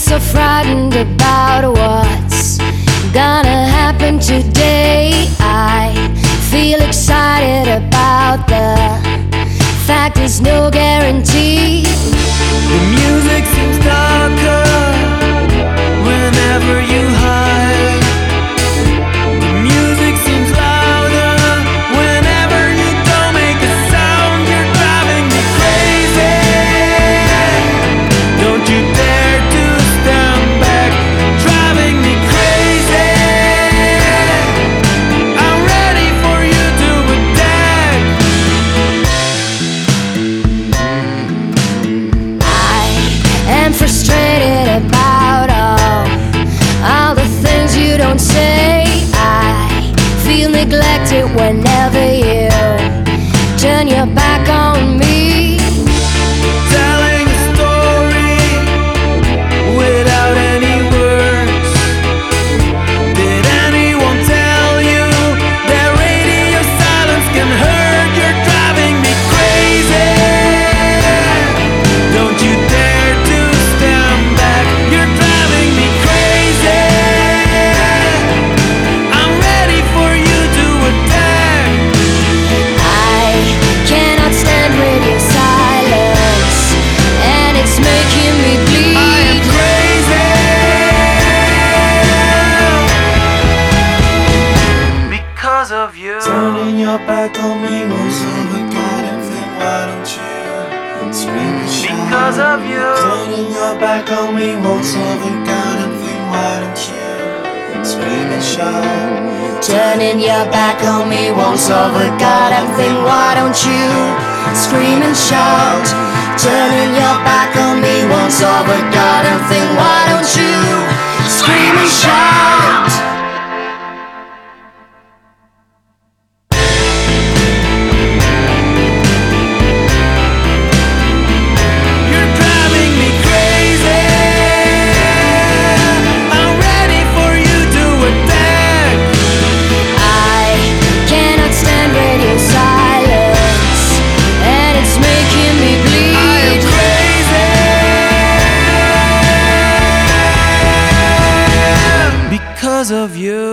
so frightened about what's gonna happen today. I feel excited about the fact there's no guarantee. The music seems darker whenever you hide. The music seems louder whenever you don't make a sound. You're driving me crazy. Don't you dare to stand back. Driving me crazy. I'm ready for you to attack. I'm frustrated about all the things you don't say. I feel neglected whenever you turn your back on me. Telling a story without any words. Did anyone tell you that radio silence can hurt? You're driving me crazy. Don't you dare to stand back. You're driving me crazy. I'm ready for you to attack. I cannot stand radio silence, and it's making me bleed. I am crazy because of you. Turning your back on me won't solve a goddamn thing. Why don't you scream and shout? Because of you. Turning your back on me won't solve a goddamn thing. Why don't you scream and shout? Turning your back on me won't solve a goddamn thing. Why don't you scream and shout? Turning your back on me won't solve a goddamn thing. Why don't you scream and shout? You're driving me crazy. I'm ready for you to attack. I cannot stand radio silence, and it's making me bleed. I am crazy because of you.